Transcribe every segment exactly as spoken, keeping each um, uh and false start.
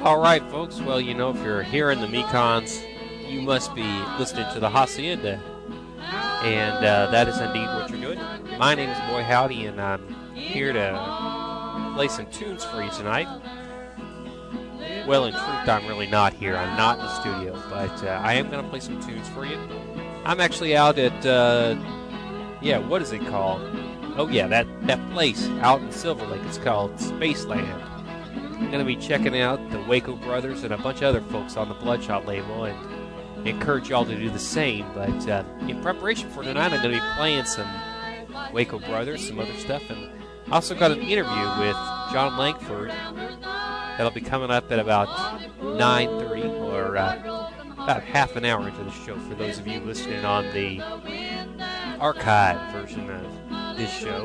All right, folks. Well, you know, if you're here in the Mekons, you must be listening to the Hacienda, and uh, that is indeed what you're doing. My name is Boy Howdy, and I'm here to play some tunes for you tonight. Well, in truth, I'm really not here. I'm not in the studio, but uh, I am going to play some tunes for you. I'm actually out at, uh, yeah, what is it called? Oh, yeah, that, that place out in Silver Lake. It's called Spaceland. I'm going to be checking out the Waco Brothers and a bunch of other folks on the Bloodshot label and encourage y'all to do the same. But uh, in preparation for tonight, I'm going to be playing some Waco Brothers, some other stuff, and I also got an interview with John Langford that'll be coming up at about nine thirty, or uh, about half an hour into the show for those of you listening on the archive version of this show.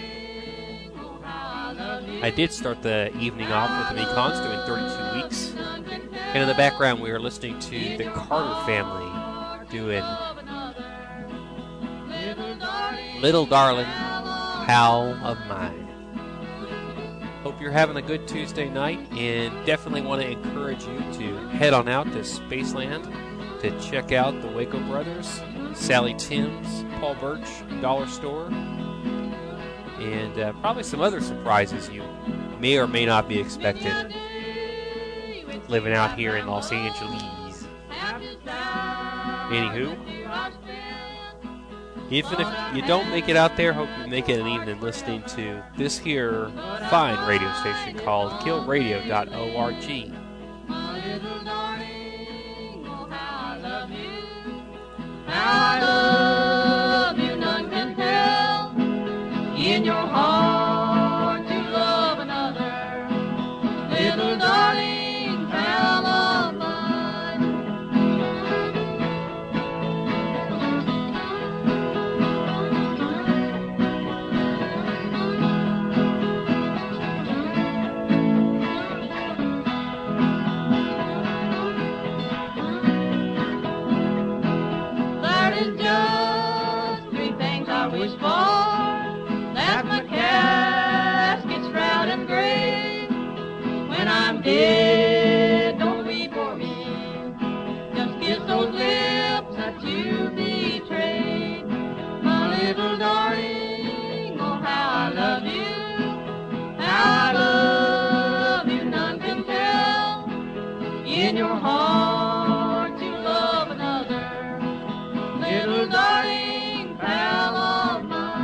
I did start the evening off with the Mekons doing thirty-two weeks. And in the background, we were listening to the Carter family doing Little Darling, How of Mine. Hope you're having a good Tuesday night, and definitely want to encourage you to head on out to Spaceland to check out the Waco Brothers, Sally Timms, Paul Birch, Dollar Store, and uh, probably some other surprises you may or may not be expecting living out here in Los Angeles. Anywho, even if you don't make it out there, hope you make it an evening listening to this here fine radio station called kill radio dot org. I love you, none can tell. In your heart to love another, little darling, pal of mine. There is just three things I wish for. That my casket's proud and gray. When I'm dead, don't weep for me. Just kiss those lips that you betrayed. My little darling, oh how I love you. How I love you, none can tell. In your heart to love another, little darling, pal of mine.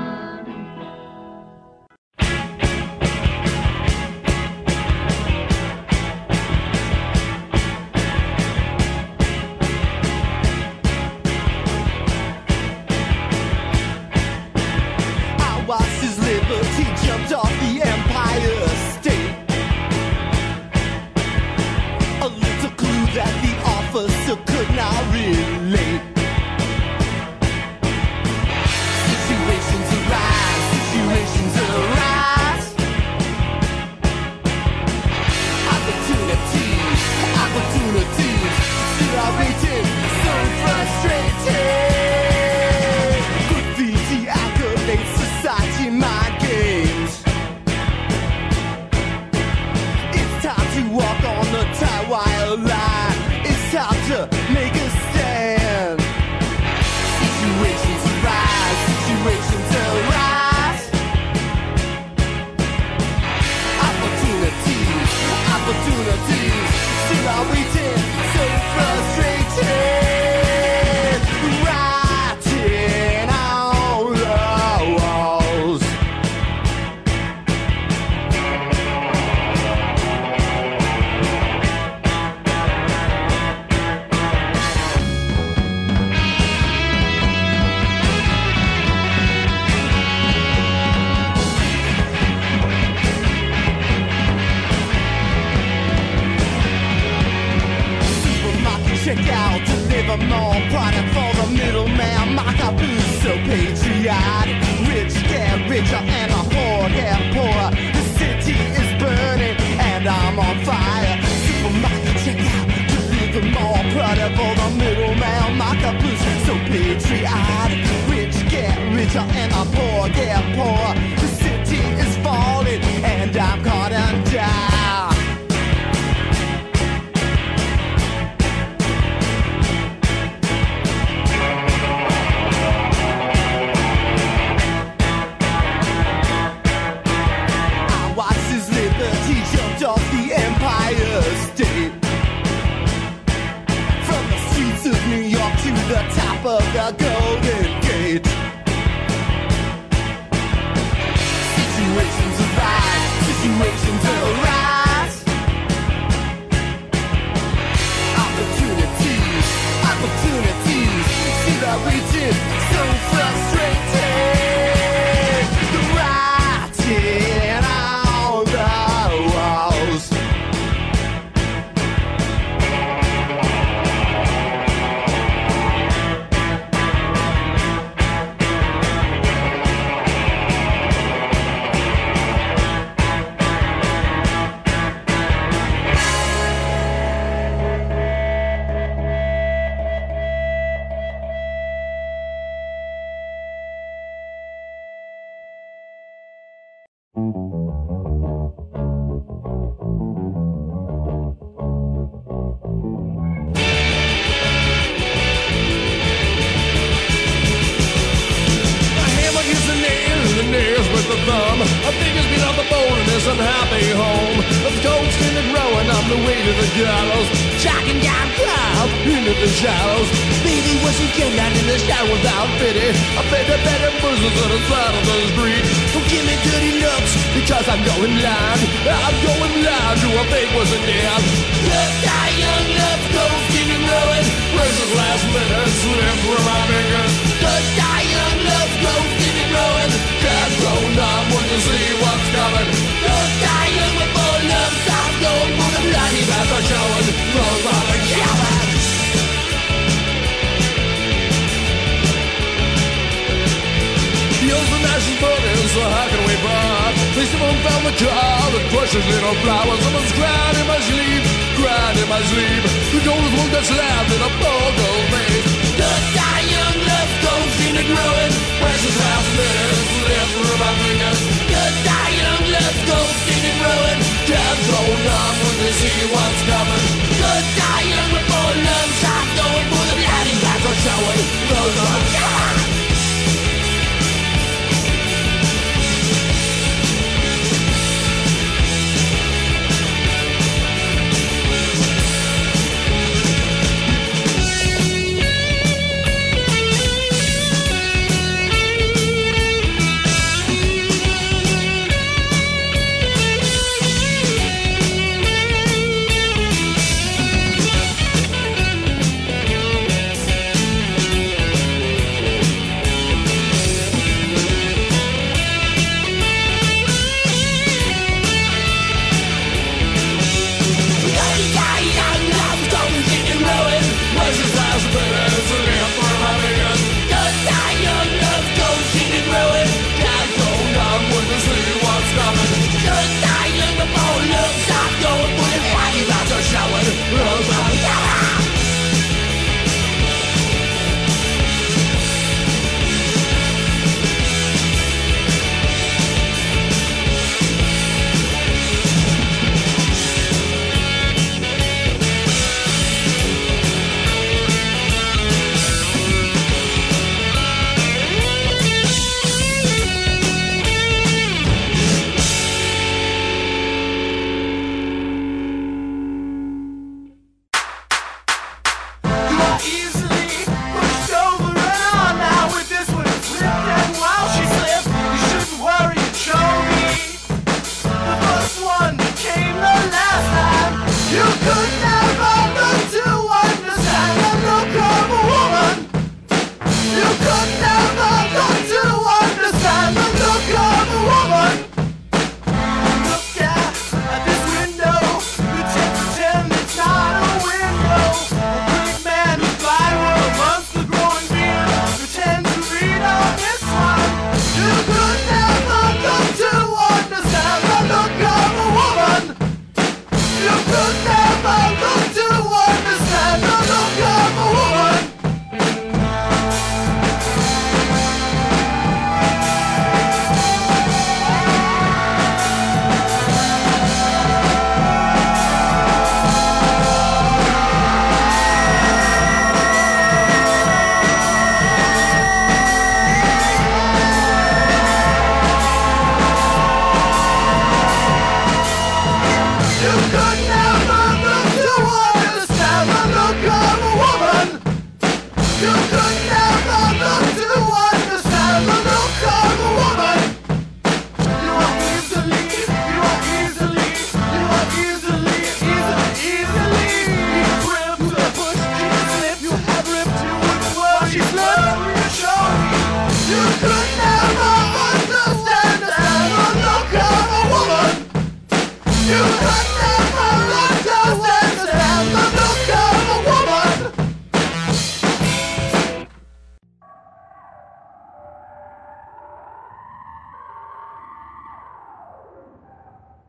Liberty jumped off the Empire State. A little clue that the officer could not relate. Situations arise, situations arise. Opportunities, opportunities. Still I'm waiting, so frustrated. Graffiti accolades, society, my games. It's time to walk on the tie wire line. It's time to make a stand. Situations arise, situations arise. Opportunities, opportunities. Still I'm waiting, so frustrated. Writing on the walls. Check out, deliver more product for the middleman. Markup is so patriotic. Rich get richer and the poor get poorer. The city is burning and I'm on fire. Supermarket check out, deliver more product for the middleman. Markup is so patriotic. Rich get richer and the poor get poorer. The city is falling and I'm caught undone. Generations will rise. Opportunities, opportunities. See the region so frustrated. The writing on the walls. A fingers beat on the bone in this unhappy home. The cold skin is growing on the way to the gallows. Tracking down crowd into the shallows. Baby, once you get down in the shower without pity, I bet the better bosoms on the side of the street. Don't give me dirty looks because I'm going blind. I'm going blind to a fake was a damn. Look, die young love, cold skin and growing. Precious last minute slip through my fingers. Look, die young love, cold skin and growing. Can't go numb when you see what's coming. Don't die young before love stops going. For the bloody paths are showing. Those are the cowards. The ocean ashes burning, so how can we part? They someone found the car that crushes little flowers. Someone's crying in my sleep, crying in my sleep. The gold one that's left in a poor gold face. Don't die young love, gold seen it growing. Precious last minutes slip through my fingers. Don't die young love, gold seen it growing. Can't go numb when they see what's coming. Don't die young before love stops going. For the bloody paths are showing. Those are cowards.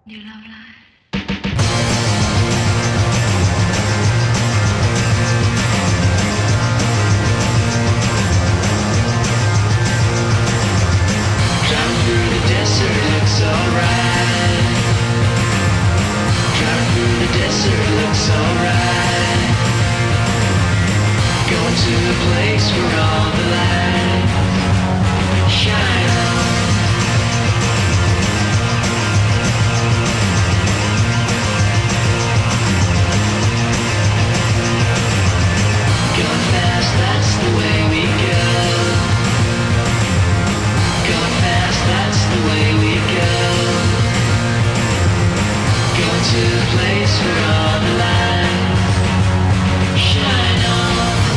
New love life. Driving through the desert looks alright. Driving through the desert looks alright. Going to a place where all the lights shine on. Going fast, that's the way we go. Going fast, that's the way we go. Going to the place where all the lights shine on.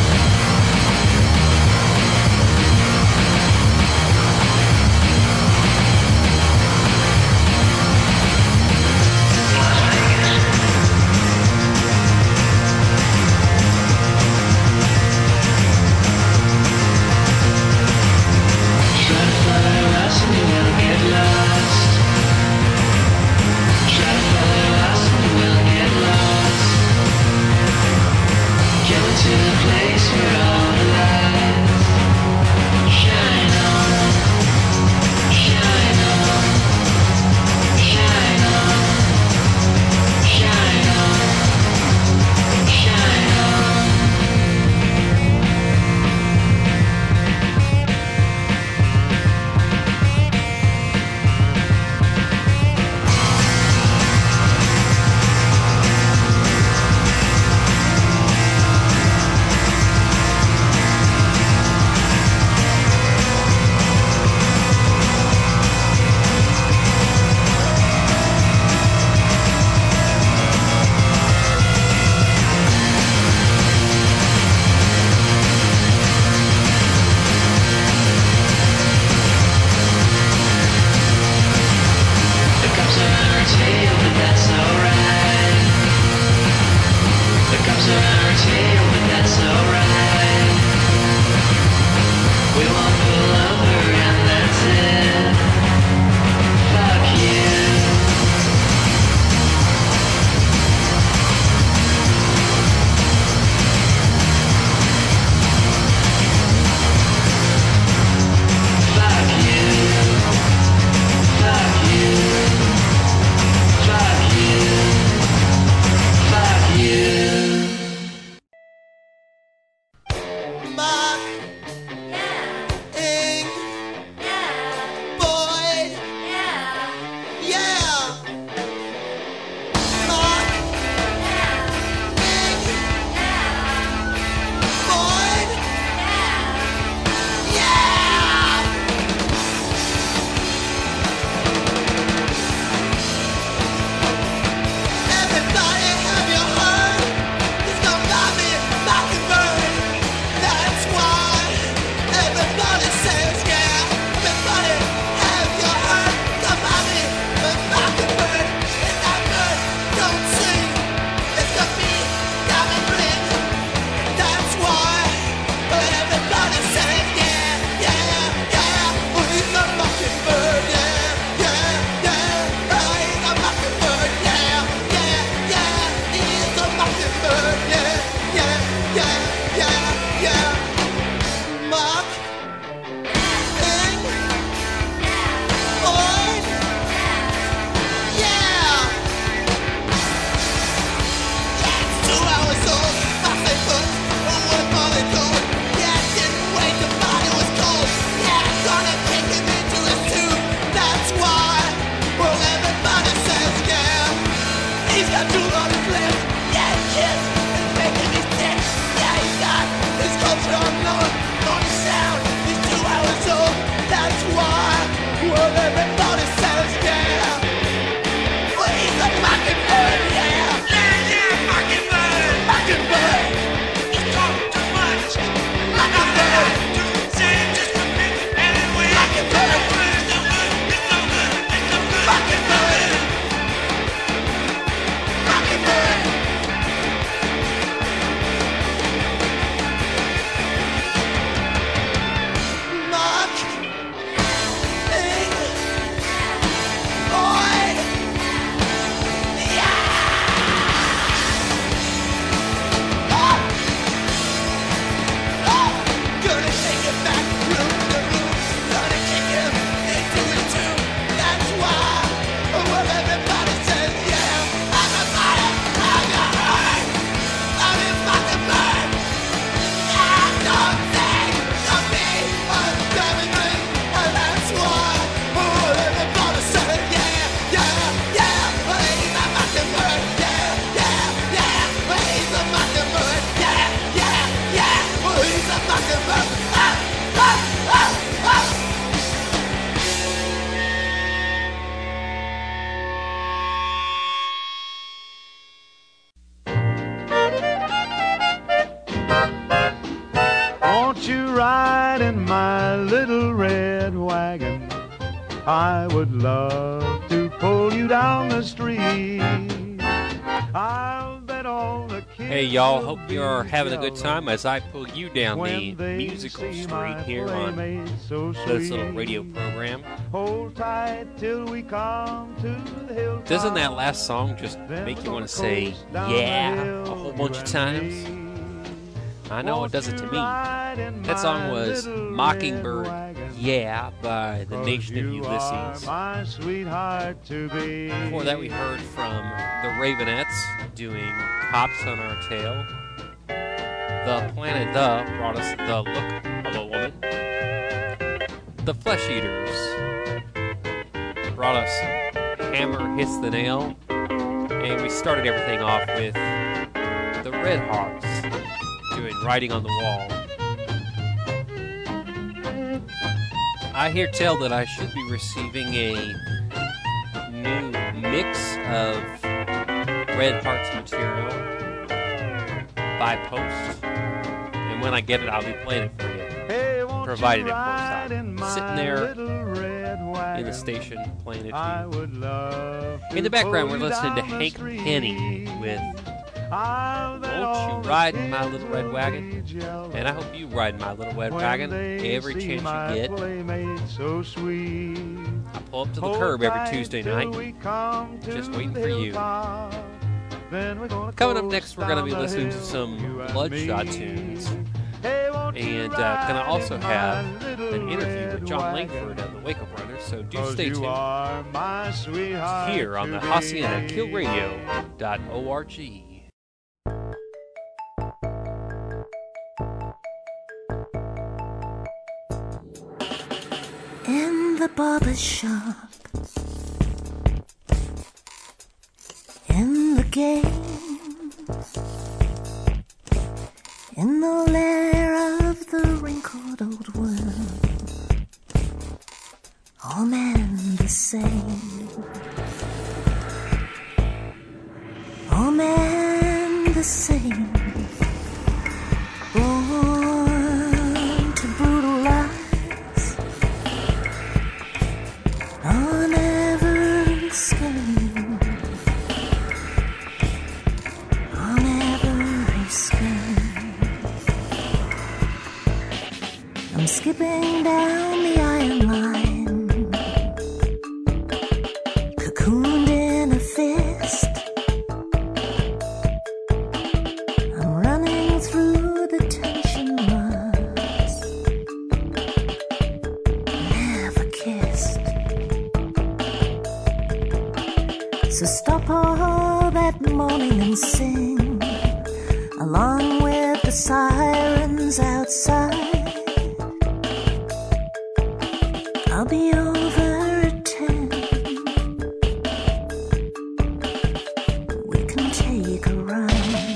Try to follow us and you will get lost. Try to follow us and you will get lost. Going to the place where all the lights shine on. Shine on. Shine on. Shine on. Shine on. The cops are on our tail, but that's alright. The cops are on our tail, but that's alright. We won't pull over and that's it. Fuck you. Fuck you. Fuck you. Fuck you. Fuck you. I would love to pull you down the street. I'll bet all the kids. Hey, y'all, hope you're having a good time as I pull you down the musical street here on so this little radio program. Hold tight till we come to the hill. Doesn't that last song just make you want to say, yeah, a whole bunch of times? I know it does it to me. That song was Mockingbird, Yeah, by the Nation of Ulysses. Before that, we heard from the Ravenettes doing Hops on Our Tail. The Planet The brought us The Look of a Woman. The Flesh Eaters brought us Hammer Hits the Nail. And we started everything off with the Red Hawks doing Writing on the Wall. I hear tell that I should be receiving a new mix of Red Hearts material by post. And when I get it, I'll be playing it for you. Provided, of course, I'm sitting there in the station playing it for you. In the background, we're listening to Hank Penny with Won't You Ride in My Little Red Wagon? And I hope you ride in my little red wagon every chance you get. I pull up to the curb every Tuesday night, just waiting for you. Coming up next, we're going to be listening to some Bloodshot tunes. And uh, going to also have an interview with John Langford of the Waco Brothers, so do stay tuned. Here on the Hacienda Kill Radio dot org. In the barber shop, in the game, in the lair of the wrinkled old world, all men the same, all men the same, born to brutal lives, on every scheme, on every scheme. I'm skipping down the iron line, cocooned in a fist. I'm running through the tension marks, never kissed. So stop all that moaning and sing, along with the sirens outside. I'll be over at ten. We can take a ride.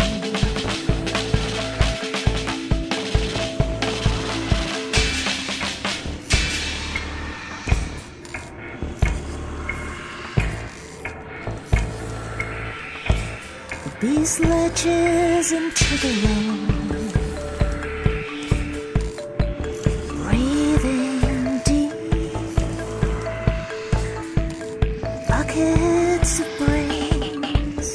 The beast lurches into the road, breathing deep, buckets of brains,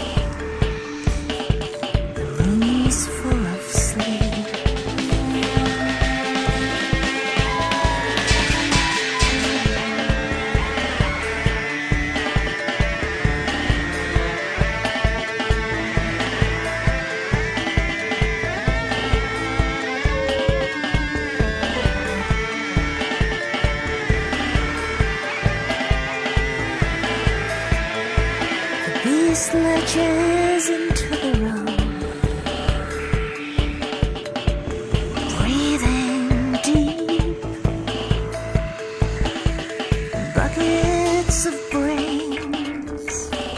the room's full of sleep. Beast lurches into the road, breathing deep, buckets of brains,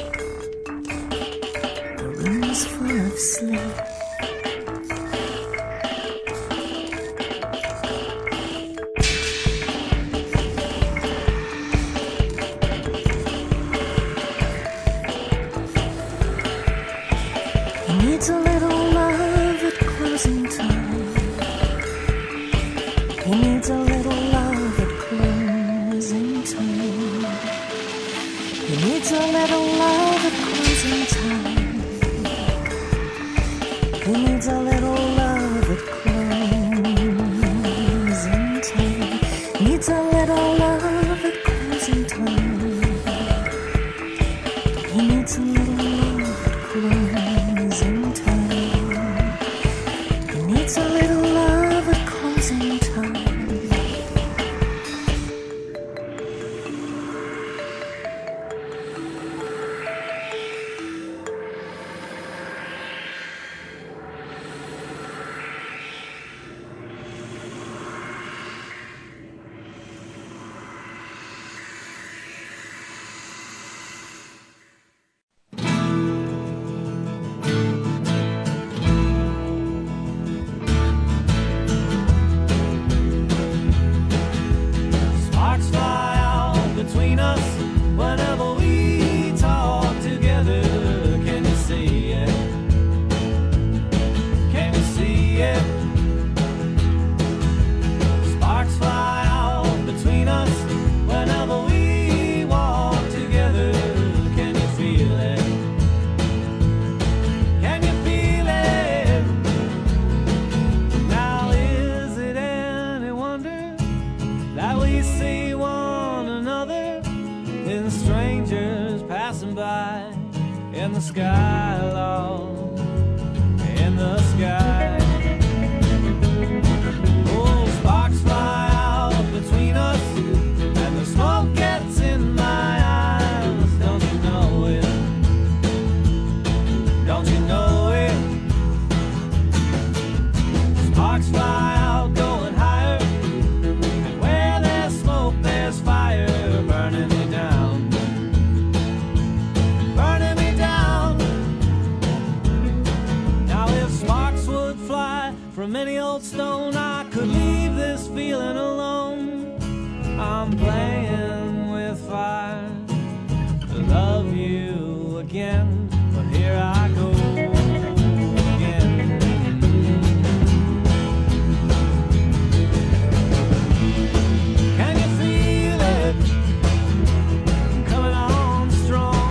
the room's full of sleep. He needs a little love at closing time. He needs a little love at closing time. little love at closing time. He needs a little love at closing time. Needs a little love at closing time. He needs a little love at closing time. He needs a little love at closing time. Sparks fly out between us whenever we talk together. Can you see it? Can you see it? Sparks fly out between us whenever we walk together. Can you feel it? Can you feel it? Now is it any wonder that we see one another in strangers passing by in the sky, Lord, in the sky. Oh, sparks fly out between us and the smoke gets in my eyes. Don't you know it? Don't you know it? Sparks fly out going higher, and where there's smoke there's fire, burning me down, burning me down. Now if sparks would fly from any old stone, I could leave this feeling alone. I'm playing with fire to love you again, but here I go again. Can you feel it coming on strong?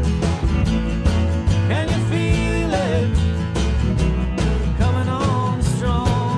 Can you feel it coming on strong?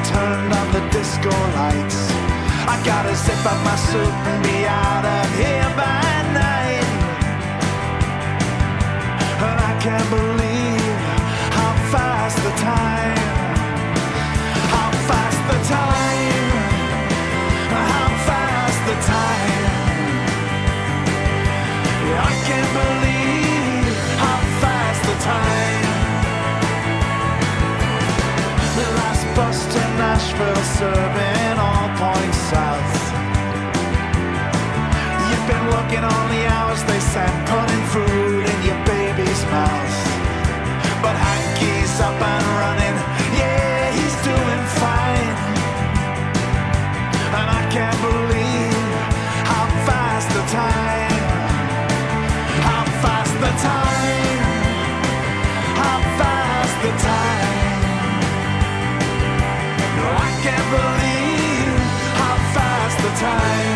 turned on the disco lights. I gotta zip up my suit and be out of here by night. And I can't believe how fast the time, how fast the time, how fast the time. Yeah, I can't believe how fast the time. The last bus to Nashville serving all points south. You've been working all the hours they sent, putting food in your baby's mouth. But Hankey's up and running, yeah, he's doing fine. And I can't believe how fast the time, how fast the time, how fast the time. No, I can't believe how fast the time.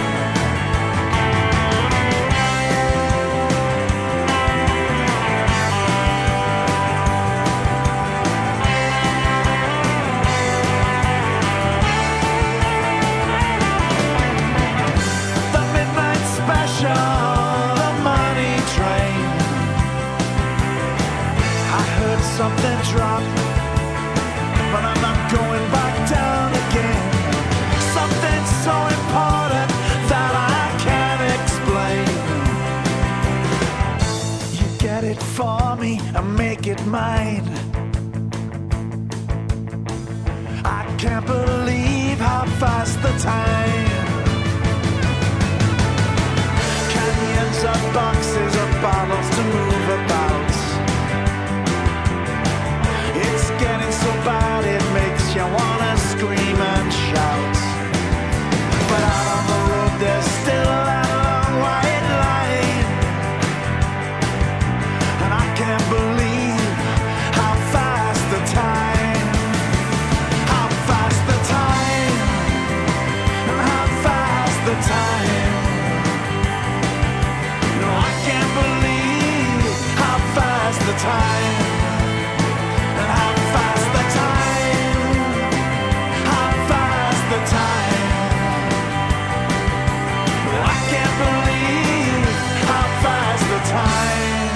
The midnight special, the money train. I heard something drop, but I'm not going back down again. Something so important that I can't explain. You get it for me and make it mine. I can't believe how fast the time. Canyons of boxes of bottles to move about. It's getting so bad it makes you wanna scream and shout. But out on the road there's still that long white line. And I can't believe how fast the time, how fast the time, and how fast the time. No, I can't believe how fast the time. How fast the time, how fast the time. I can't believe how fast the time.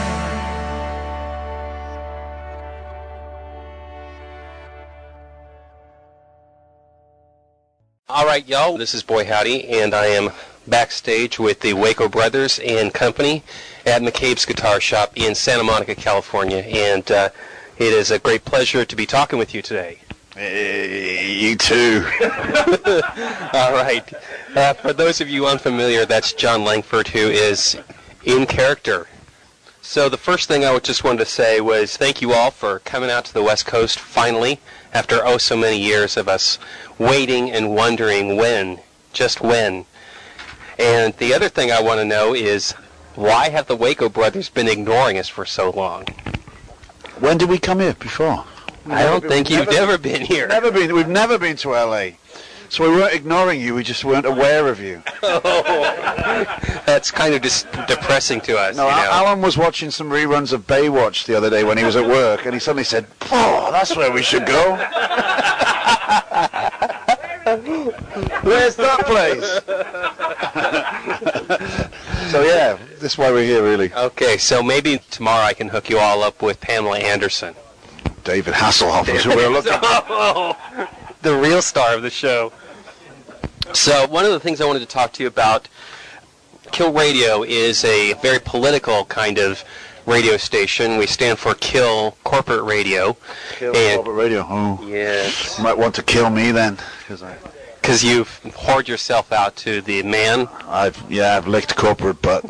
All right, y'all, this is Boy Howdy, and I am backstage with the Waco Brothers and Company at McCabe's Guitar Shop in Santa Monica, California, and uh, it is a great pleasure to be talking with you today. Hey, you too. All right. Uh, for those of you unfamiliar, that's John Langford, who is in character. So the first thing I would just wanted to say was thank you all for coming out to the West Coast finally, after oh so many years of us waiting and wondering when, just when. And the other thing I want to know is, why have the Waco Brothers been ignoring us for so long? When did we come here before? We've I don't been, think you've never, never been here. Never been. We've never been to L A. So we weren't ignoring you. We just weren't aware of you. Oh, that's kind of dis- depressing to us. No, you know? Alan was watching some reruns of Baywatch the other day when he was at work, and he suddenly said, "Oh, that's where we should go." Where's that place? So yeah, this is why we're here, really. Okay, so maybe tomorrow I can hook you all up with Pamela Anderson. David Hasselhoff is who we're looking at. Oh, the real star of the show. So one of the things I wanted to talk to you about, Kill Radio is a very political kind of radio station. We stand for Kill Corporate Radio. Kill and Corporate Radio. Oh, yes. you might want to kill me then, because I, because you've whored yourself out to the man. I've yeah, I've licked corporate butt.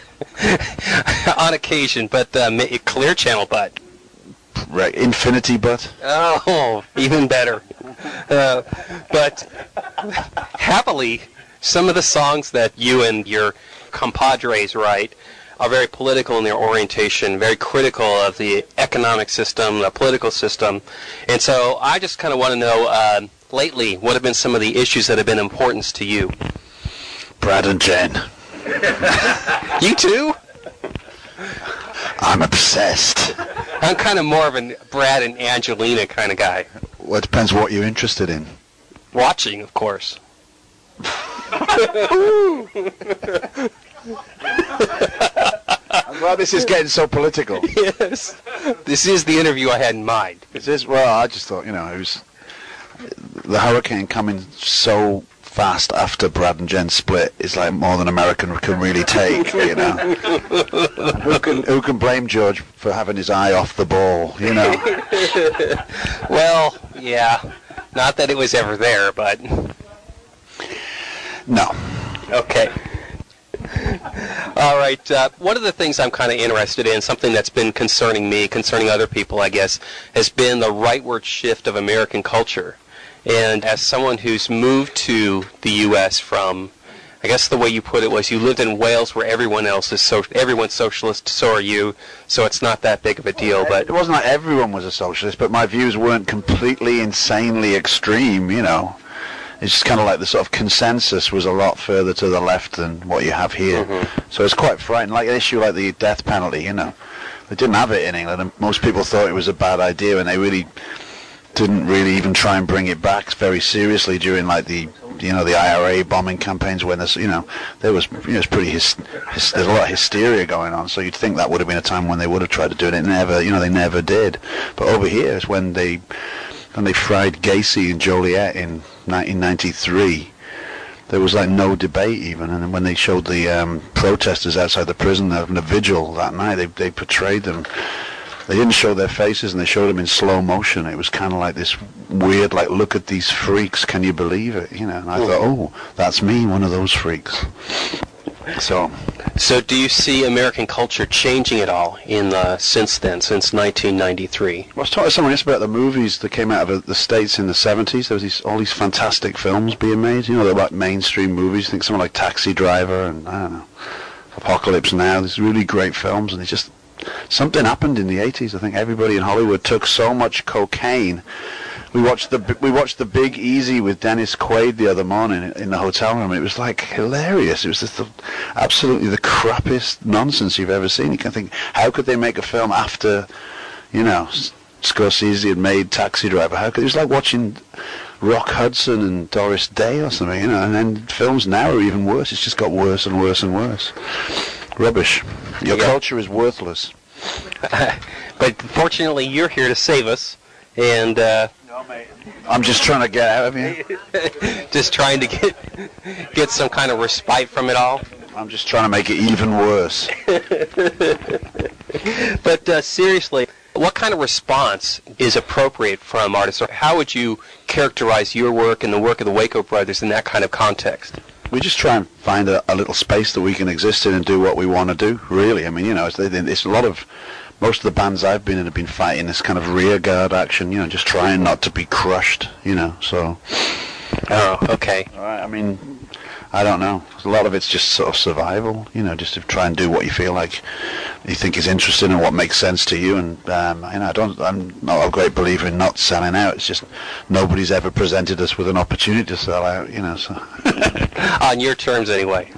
On occasion, but uh, ma- Clear Channel butt. Right, infinity butt. Oh, even better. Uh, but happily, some of the songs that you and your compadres write are very political in their orientation, very critical of the economic system, the political system. And so I just kind of want to know, uh, lately, what have been some of the issues that have been importance to you? Brad and Jen. You too? I'm obsessed. I'm kind of more of a Brad and Angelina kind of guy. Well, it depends what you're interested in. Watching, of course. I'm glad this is getting so political. Yes. This is the interview I had in mind. This is, well, I just thought, you know, it was the hurricane coming so fast after Brad and Jen split is like more than American can really take, you know. who can who can blame George for having his eye off the ball, you know? Well, yeah. Not that it was ever there, but... No. Okay. All right. Uh, one of the things I'm kind of interested in, something that's been concerning me, concerning other people, I guess, has been the rightward shift of American culture. And as someone who's moved to the U S from, I guess the way you put it was you lived in Wales where everyone else is so, everyone's socialist, so are you, so it's not that big of a deal. But it wasn't like everyone was a socialist, but my views weren't completely insanely extreme, you know. It's just kind of like the sort of consensus was a lot further to the left than what you have here. Mm-hmm. So it's quite frightening. Like an issue like the death penalty, you know. They didn't have it in England, and most people thought it was a bad idea, and they really didn't really even try and bring it back very seriously during like the, you know, the I R A bombing campaigns when there's, you know, there was, you know, it was pretty, his, his, there's a lot of hysteria going on, so you'd think that would have been a time when they would have tried to do it, and it never, you know, they never did. But over here is when they, when they fried Gacy and Joliet in nineteen ninety-three, there was like no debate even, and then when they showed the um, protesters outside the prison having a vigil that night, they they portrayed them. They didn't show their faces, and they showed them in slow motion. It was kind of like this weird, like, look at these freaks, can you believe it? You know, and I thought, oh, that's me, one of those freaks. So, so do you see American culture changing at all in uh, since then, since nineteen ninety-three? I was talking to someone yesterday about the movies that came out of the States in the seventies. There was these, all these fantastic films being made. You know, they're like mainstream movies. I think something like Taxi Driver and, I don't know, Apocalypse Now. These really great films, and it's just... something happened in the eighties. I think everybody in Hollywood took so much cocaine. We watched the we watched the Big Easy with Dennis Quaid the other morning in, in the hotel room. It was like hilarious. It was just the, absolutely the crappiest nonsense you've ever seen. You can think, how could they make a film after, you know, Scorsese had made Taxi Driver? How could it was like watching Rock Hudson and Doris Day or something, you know? And then films now are even worse. It's just got worse and worse and worse. Rubbish. Your yeah. culture is worthless. But fortunately, you're here to save us, and uh, no, mate. I'm just trying to get out of here. Just trying to get get some kind of respite from it all. I'm just trying to make it even worse. But uh, seriously, what kind of response is appropriate from artists, or how would you characterize your work and the work of the Waco Brothers in that kind of context? We just try and find a, a little space that we can exist in and do what we want to do, really. I mean, you know, it's, it's a lot of, most of the bands I've been in have been fighting this kind of rear guard action, you know, just trying not to be crushed, you know, so. Oh, okay. All right, I mean, I don't know. A lot of it's just sort of survival, you know, just to try and do what you feel like you think is interesting and what makes sense to you. And um, you know, I don't, I'm not a great believer in not selling out. It's just nobody's ever presented us with an opportunity to sell out, you know. So on your terms, anyway.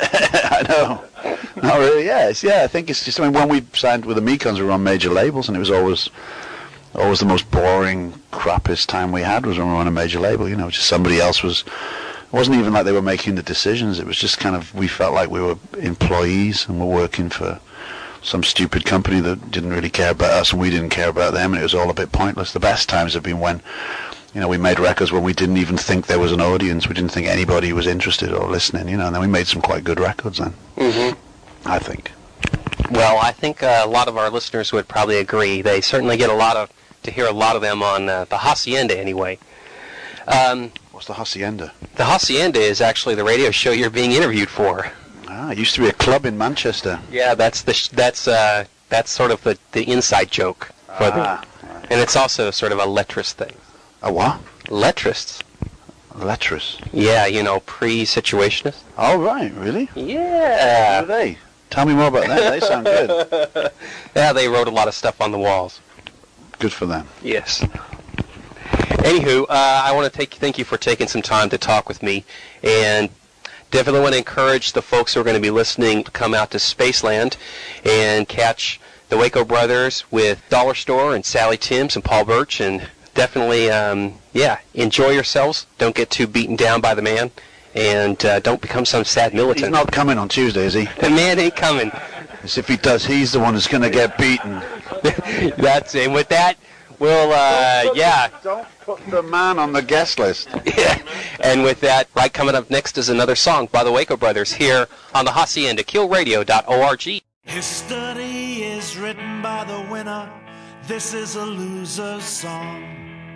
I know. Not really. Yeah, it's, yeah. I think it's just. I mean, when we signed with the Mekons, we were on major labels, and it was always. Always the most boring, crappiest time we had was when we were on a major label. You know, just somebody else was. It wasn't even like they were making the decisions. It was just kind of, we felt like we were employees and were working for some stupid company that didn't really care about us and we didn't care about them, and it was all a bit pointless. The best times have been when, you know, we made records when we didn't even think there was an audience. We didn't think anybody was interested or listening, you know, and then we made some quite good records then. Mm-hmm. I think. Well, I think uh, a lot of our listeners would probably agree. They certainly get a lot of, to hear a lot of them on uh, the Hacienda anyway. Um... What's the Hacienda? The Hacienda is actually the radio show you're being interviewed for. Ah, it used to be a club in Manchester. Yeah, that's the sh- that's uh that's sort of the, the inside joke for ah, the, and it's also sort of a letrist thing. A what? Letrists. Letrist. Yeah, you know, pre-situationist. Oh right, really? Yeah. Who are they? Tell me more about that. They sound good. Yeah, they wrote a lot of stuff on the walls. Good for them. Yes. Anywho, uh, I want to take, thank you for taking some time to talk with me, and definitely want to encourage the folks who are going to be listening to come out to Spaceland and catch the Waco Brothers with Dollar Store and Sally Timms and Paul Birch and definitely, um, yeah, enjoy yourselves. Don't get too beaten down by the man, and uh, don't become some sad militant. He's not coming on Tuesday, is he? The man ain't coming. As if he does, he's the one who's going to get beaten. That's it. And with that, we'll, uh, yeah. Don't put the man on the guest list. Yeah. And with that, right, coming up next is another song by the Waco Brothers here on the Hacienda, kill radio dot org. History is written by the winner. This is a loser's song.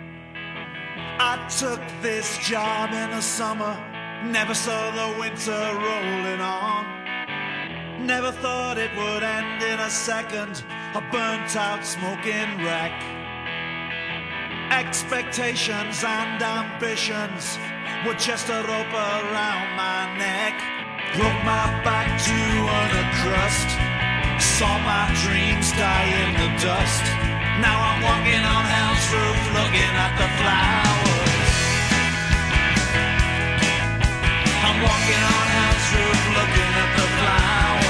I took this job in the summer, never saw the winter rolling on. Never thought it would end in a second, a burnt out smoking wreck. Expectations and ambitions were just a rope around my neck. Broke my back to earn a crust, saw my dreams die in the dust. Now I'm walking on hell's roof looking at the flowers. I'm walking on hell's roof looking at the flowers.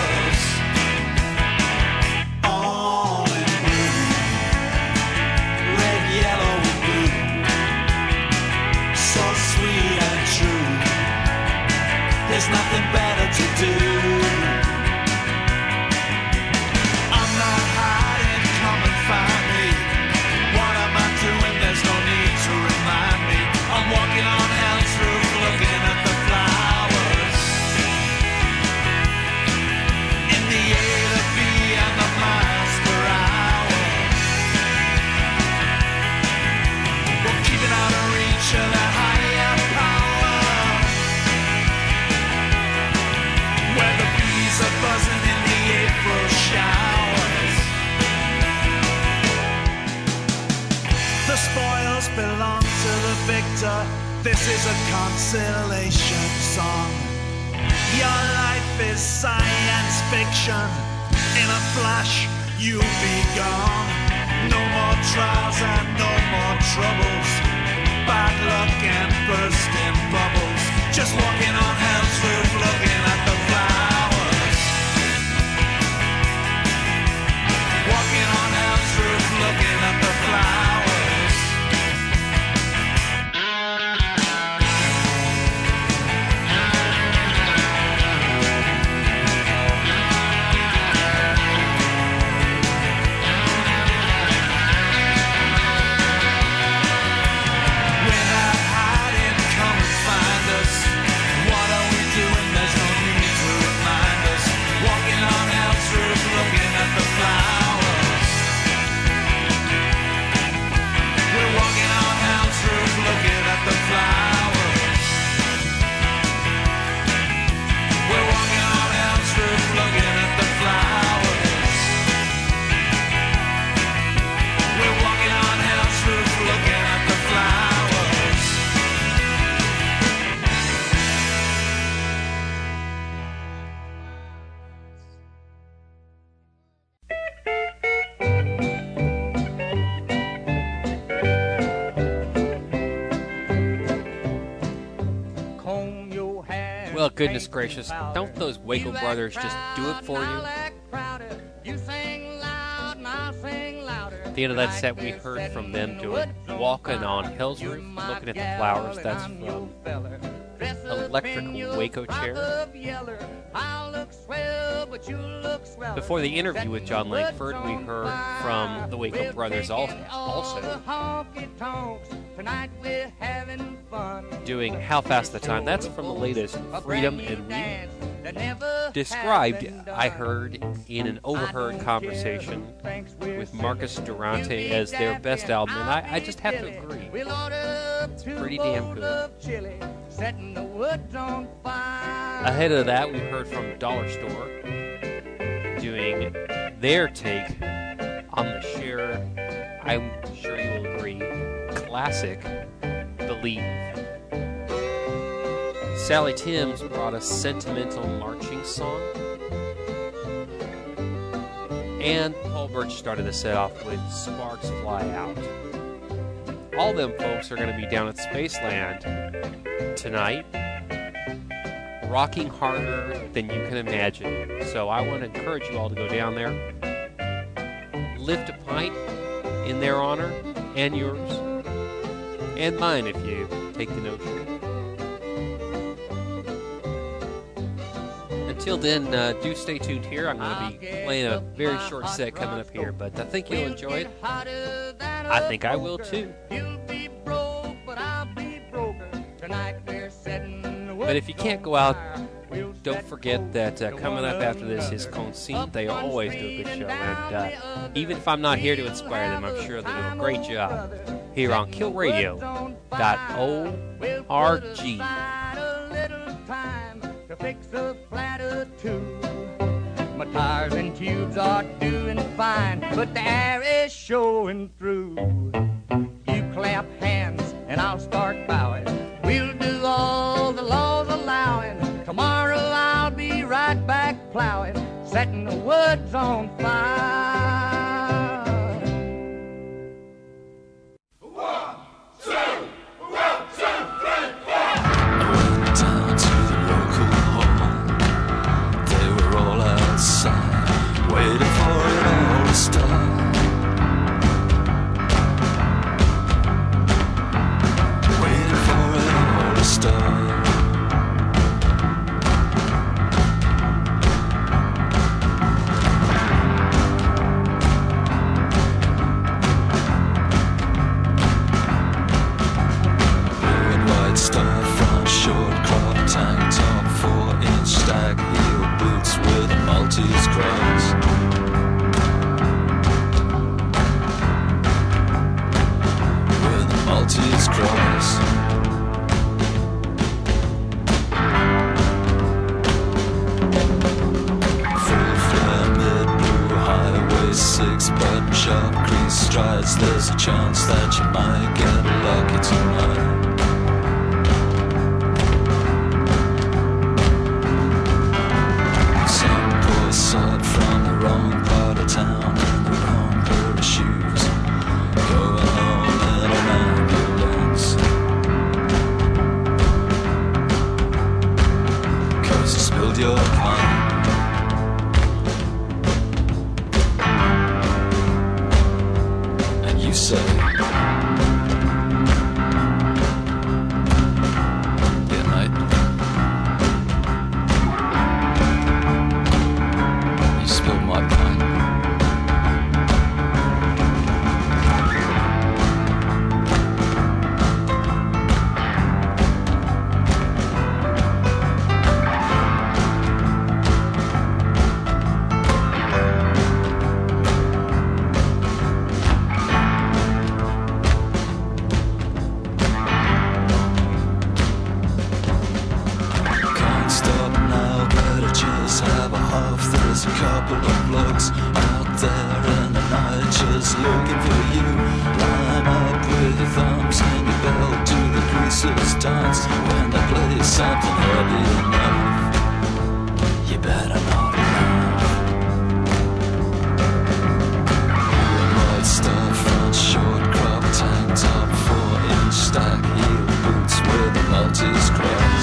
All in blue, red, yellow, and blue. So sweet and true. There's nothing better to do. I'm not hiding, come and find me. What am I doing? There's no need to remind me. I'm walking on hell's roof looking at the flowers. In the A, the B, and the miles per hour. We're keeping out of reach of that higher power. Where the bees are buzzing in the April showers. The spoils belong to the victor. This is a consolation song. Your life is science fiction. In a flash, you'll be gone. No more trials and no more troubles. Bad luck and bursting bubbles. Just walking on hell's roof looking at the flowers. Walking on hell's roof looking at the flowers. We're not hiding, come and find us. What are we doing? There's no need to remind us. Walking on hell's roof looking at the flowers. We're walking on hell's roof looking at the flowers. We're walking on hell's roof looking at the flowers. We're walking on hell's roof looking at the flowers. Well, goodness gracious, don't those Waco Brothers just do it for you? At the end of that set, we heard from them doing Walking on Hell's Roof, Looking at the Flowers. That's from Electric Waco Chair. Before the interview with John Langford, we heard from the Waco Brothers al- also doing How Fast the Time. That's from the latest Freedom and We. Described, I heard in an overheard conversation with Marcus Durante as their best album, and I, I just have to agree. It's pretty damn good. Ahead of that, we heard from Dollar Store doing their take on the Cher, I'm sure you will agree, classic Believe. Sally Timms brought a sentimental marching song. And Paul Birch started the set off with Sparks Fly Out. All them folks are going to be down at Spaceland tonight, rocking harder than you can imagine. So I want to encourage you all to go down there, lift a pint in their honor and yours, and mine if you take the notion. Until then, uh, do stay tuned here. I'm going to be playing a very short set coming up here, but I think you'll enjoy it. I think I will too. But if you can't go out, don't forget that uh, coming up after this is Conceit. They always do a good show, and uh, even if I'm not here to inspire them, I'm sure they do a great job here on kill radio dot org. To fix a flat or two. My tires and tubes are doing fine, but the air is showing through. You clap hands and I'll start bowing. We'll do all the laws allowing. Tomorrow I'll be right back plowing, setting the woods on fire. One, two, one, two, three, four. I went down to the local hall. They were all outside, waiting for it all to start. Waiting for it all to start. Star front, short crop, tank top, four inch stag heel boots with a Maltese cross. With a Maltese cross. Full flare, mid blue, high waist, six button, sharp crease strides. There's a chance that you might get lucky tonight. From the wrong part of town in the wrong pair of shoes, going home in an ambulance. Cause you spilled your pint. And you say, good night. Spilled my pint. Can't stop now, better just have a half. There's a couple of blokes out there in the night just looking for you. Line up with your thumbs and your belt to the greasers dance. When they play something heavy enough, you better not laugh. White star front, short crop, tank top, four inch stag heel boots with a Maltese cross.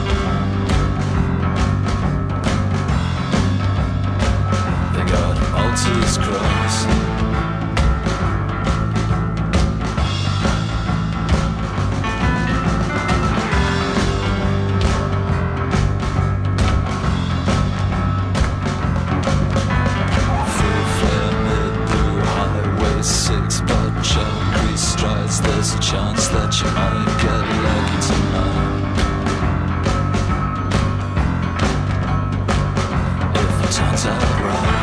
Maltese cross. Full flare, mid blue, high waist, six button, sharp crease strides. There's a chance that you might get lucky tonight. If it turns out right.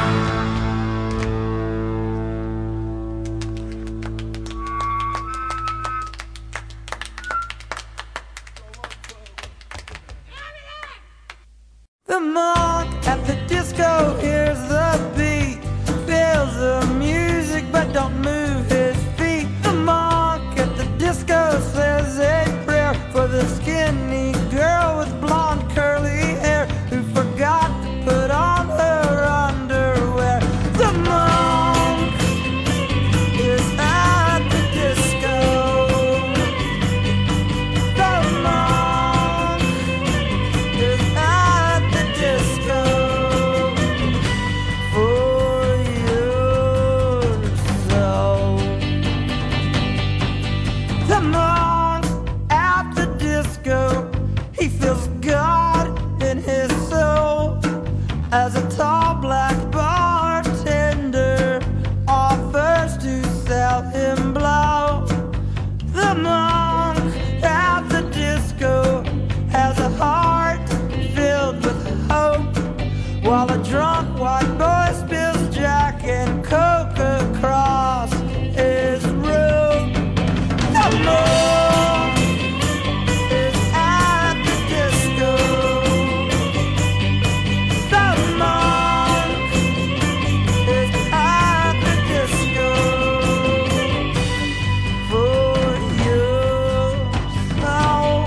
The monk at the disco hears the beat, feels the music but don't move his feet. The monk at the disco says a prayer for the skinny girl with blonde curly hair who forgot to put on her underwear. The monk is at the disco. The monk is at the disco. as a tall black bartender offers to sell him blow. The monk at the disco has a heart filled with hope, while a drunk white boy spills Jack and Coke across his room. The monk is at the disco. The monk is at the disco for your soul.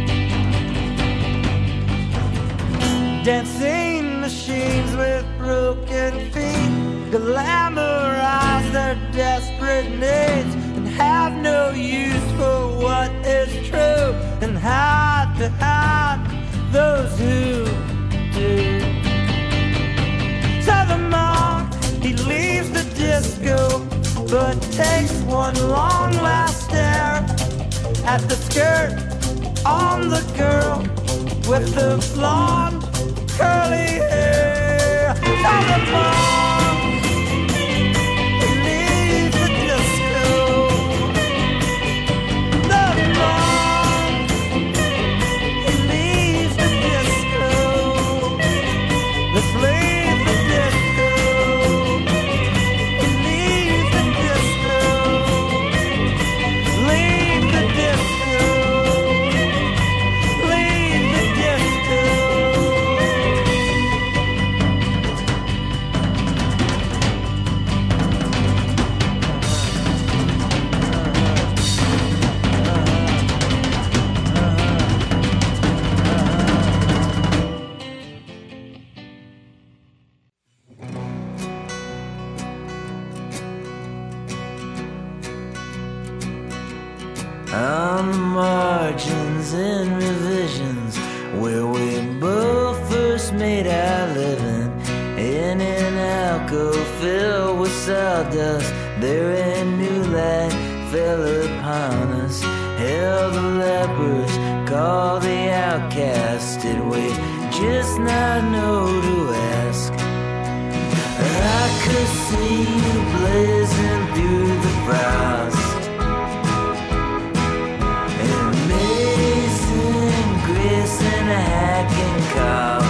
Dancing machines with broken feet glamorize their desperate needs and have no use for what is true and hide behind those who do. So the monk, he leaves the disco, but takes one long last stare at the skirt on the girl with the blonde curly hair. So the monk, he leaves the disco. The monk, he leaves the disco. Let's leave the disco. He leaves the disco. Leave the disco. Leave the disco. On the margins and revisions where we both first made our living, in an alcove filled with sawdust, there a new light fell upon us. Hell, the lepers call the outcast, did we just not know to ask? I could see you blazing through the frost, amazing grace and a hacking cough.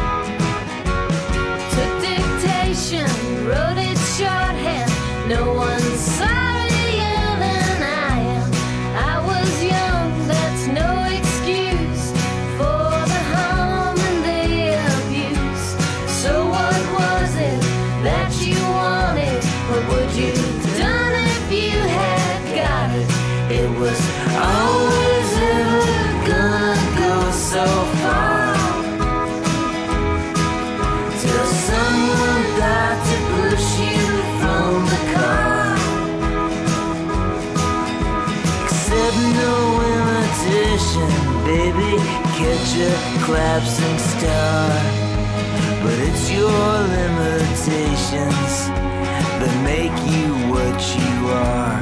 Took dictation, wrote it shorthand. No one's sorrier than I am. I was young, that's no excuse for the harm and the abuse. So what was it that you wanted? What would you have done if you had got it? It was always ever gonna go so far, till someone died to push you from the car. Accept no imitation, baby, catch a collapsing star. But it's your limitations that make you what you are.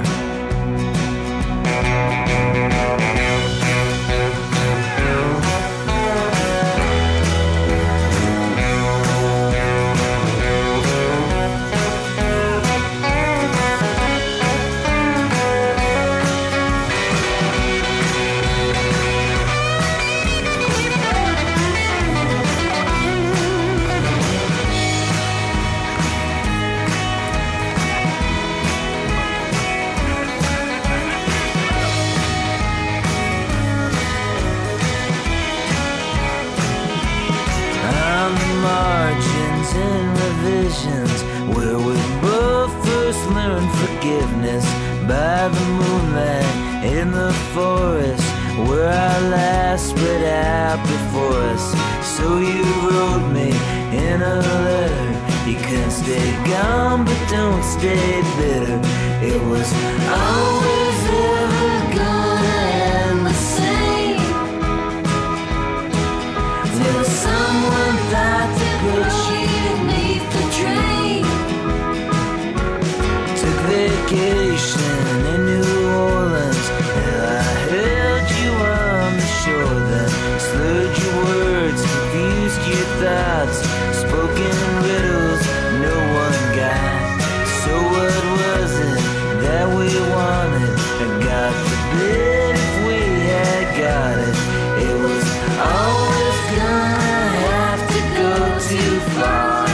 Margins and revisions where we both first learned forgiveness, by the moonlight in the forest where our lives spread out before us. So you wrote me in a letter, you can stay gone but don't stay bitter. It was always ever gonna end the same, till someone thought to push you beneath the train. Took vacation in New Orleans, and I held you on the shore then. Slurred your words, confused your thoughts, spoken riddles no one got. So what was it that we wanted? God forbid if we had got it. It was always gonna have to go too far,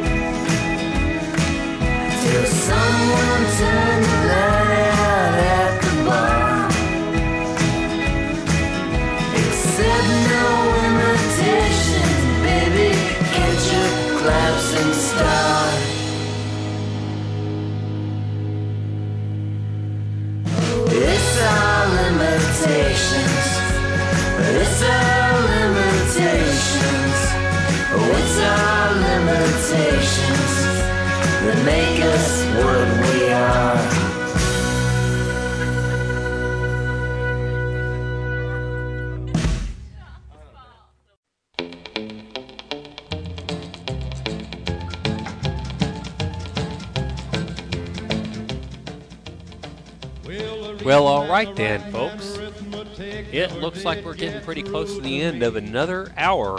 till someone turned the light out at the bar. Except no imitations, baby, catch your collapsing star. It's our limitations. It's our limitations. Oh, it's our limitations that make us what we are. Well, all right then, folks. It looks like we're getting pretty close to the end of another hour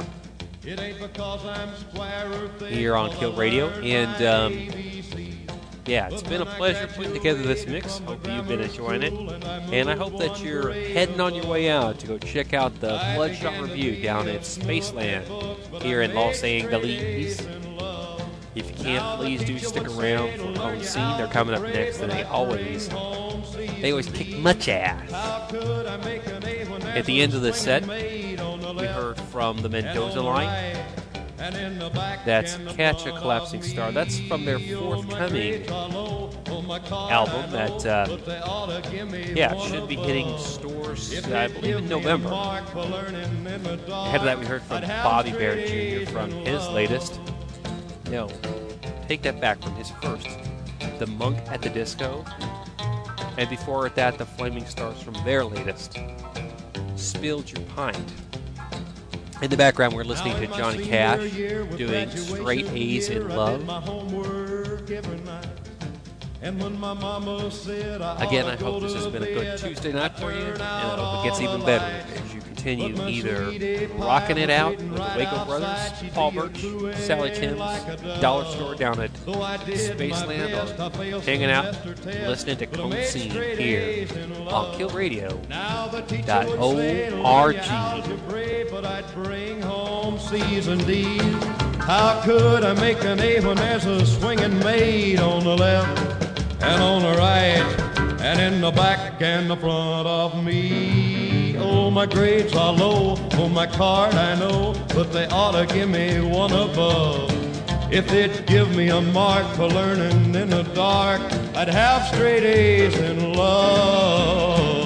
here on Kill Radio. And, um, yeah, it's been a pleasure putting together this mix. Hope you've been enjoying it. And I hope that you're heading on your way out to go check out the Bloodshot Review down at Spaceland here in Los Angeles. If you can, please do stick around for Cone Scene. They're coming up next, and they always, they always kick much ass. At the end of the set, we heard from the Mendoza line. That's Catch a Collapsing Star. That's from their forthcoming album that, uh, yeah, should be hitting stores, I believe, in November. Ahead of that, we heard from Bobby Bear Junior from his latest. No, take that back, from his first, The Monk at the Disco. And before that, the Flaming Stars from their latest, Spilled Your Pint. In the background, we're listening to Johnny Cash doing Straight A's in Love. Again, I hope this has been a good Tuesday night for you, and I hope it gets even better as you continue either rocking it out with the Waco Brothers, Paul Birch, Sally Timms, Dollar Store down at Spaceland, or hanging out, listening to Cone Scene here on Kill Radio dot org. How could I make an A when there's a swinging maid on the left and on the right and in the back and the front of me? Oh, my grades are low, oh, my card I know, but they ought to give me one above. If they'd give me a mark for learning in the dark, I'd have straight A's in love.